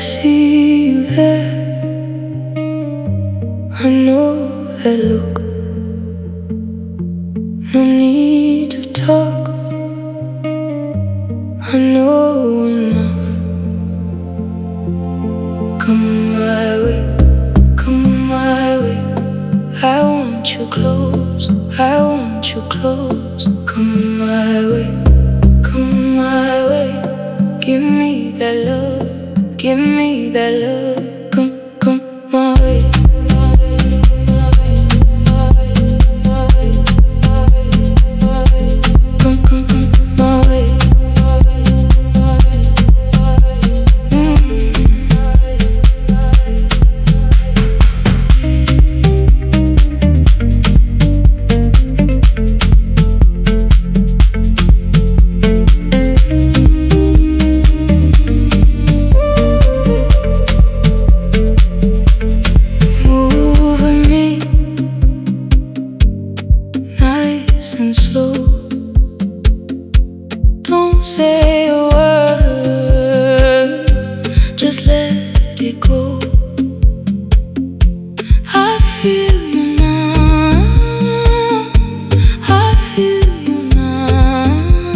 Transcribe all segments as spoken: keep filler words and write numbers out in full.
see you there. I know that look. No need to talk. I know enough. Come my way, come my way. I want you close, I want you close. Come my way, come my way. Give me that love, give me that love. Come, come my way. Come, come, come my way. And slow, don't say a word, just let it go. I feel you now, I feel you now.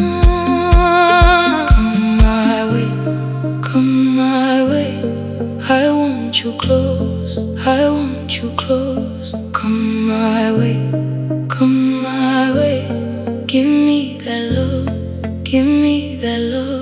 Come my way, come my way. I want you close, I want you close. Come my way, come my way. Give me that love, give me that love.